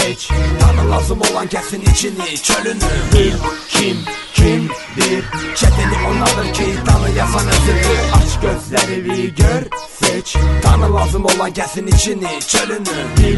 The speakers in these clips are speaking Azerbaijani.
seç. Tanı lazım olan kəsin içini, çölünü. Bil kimdir, çetini ondadır ki tanıyasan özünü. Aç gözləri bir gör, seç. Tanı lazım olan kəsin içini, çölünü. Bil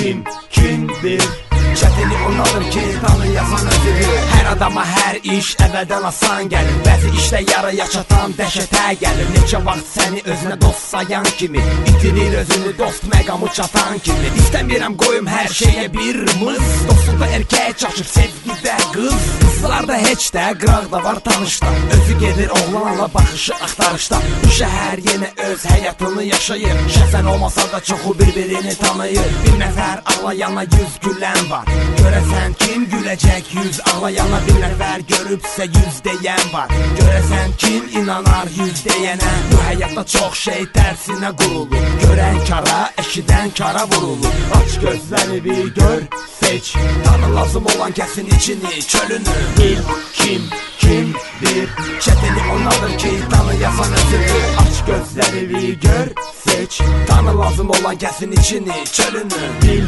kimdir, çetini ondadır ki tanıyasan özünü. Hər adama hər iş əvvəldən asan gəlir. Bəzi işdə yarıya çatan dəhşətə gəlir. Neçə vaxt səni özünə dost sayan kimi itirir özünü dost məqamı çatan kimi. İstəmirəm qoyum hər şeyə bir mız. Dostluqda erkək çaşır, sevgidə qız. Qızlarda heç də, qıraqda var tanışda. Özü gedir oğlanla baxışı axtarışda. Bu şəhər yenə öz həyatını yaşayır. Şəxsən olmasa da çoxu bir-birini tanıyır. Bir nəfər ağlayana 100 gülən var. Görəsən kim güləcək 100 ağlayana. Bir nəfər görübsə 100 deyən var. Görəsən kim inanar 100 deyənə. Bu həyatda çox şey tərsinə qurulur. Görən kara, eşidən kara vurulur. Aç gözləri bir gör, seç. Tanı lazım olan kəsin içini, çölünü. Bil kimdir, çetini ondadır ki tanıyasan özünü. Aç gözləri bir gör, seç. Tanı lazım olan kəsin içini, çölünü. Bil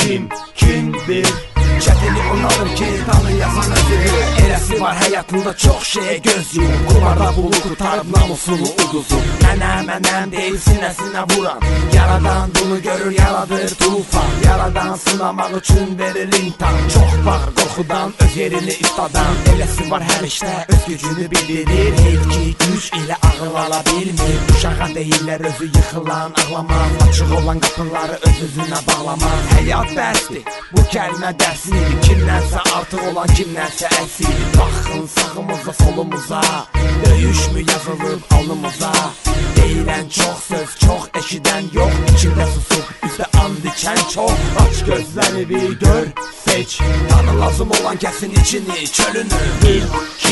kimdir, çetini ondadır ki tanıyasan özünü. Eləsi var həyatında çox şeyə göz yumur. Kumarda bulu qutarıb namusunu uduzur. Mənəm deyil sinəsinə vuran. Yaradan bunu görür, yaradır tufan. Yaradan sınamaq üçün verir imtan. Çox var qorxudan, öz yerini istadan. Eləsi var hər işdə öz gücünü bildirir. Heyf ki güc ilə ağıl ala bilmir. Uşağa deyirlər özü yıxılan ağlamaz. Açıq olan qapıları öz-özünə bağlamaz. Həyat dərsdir, bu kəlmə dərsidir. Kimdənsə artıq olan kimdənsə əksidir. Baxın sağımıza solumuza, döyüşmü yazılıb alnımıza. Deyilən çox söz, çox eşidən yox. İçində susub, üzdə and içən çox. Aç gözləri bir gör, seç. Tanı lazım olan kəsin içini, çölünü. Bil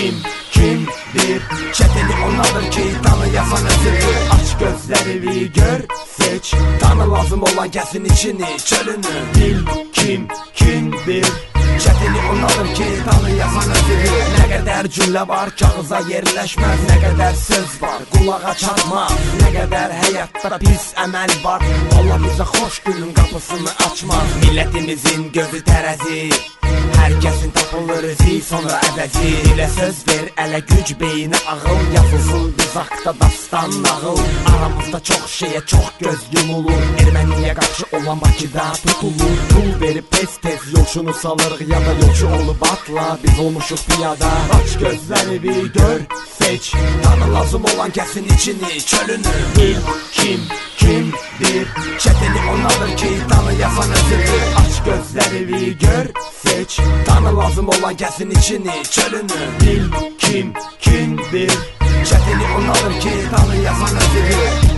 kimdir, çetini ondadır ki tanıyasan özünü. Aç gözləri bir gör, seç. Tanı lazım olan kəsin içini, çölünü. Bil kimdir, çetini ondadır ki tanıyasan özünü. Nə qədər cümlə var kağıza yerləşməz. Nə qədər söz var qulağa çatmaz. Nə qədər həyatda pis əməl var. Allah bizə xoş günün qapısını açmaz. Millətimizin gözü tərəzi, hər kəsin tapılır izi sonra əvəzi. Dilə söz ver, ələ güc, beyinə ağıl. Yazılsın biz haqda dastan nağıl. Aramızda çox şeyə çox göz yumulur. Erməniyə qarşı olan Bakıda tutulur. Pul verib tez-tez yolçunu salırıq. Ya da yolçu olub atla, biz olmuşuq piyada. Aç gözləri bir gör, seç. Tanı lazım olan kəsin içini, çölünü. Bil kimdir, çetini ondadır ki tanıyasan özünü. Aç gözləri bir gör, seç. Tanı lazım olan kəsin içini, çölünü. Bil kimdir, çetini ondadır ki tanıyasan özünü.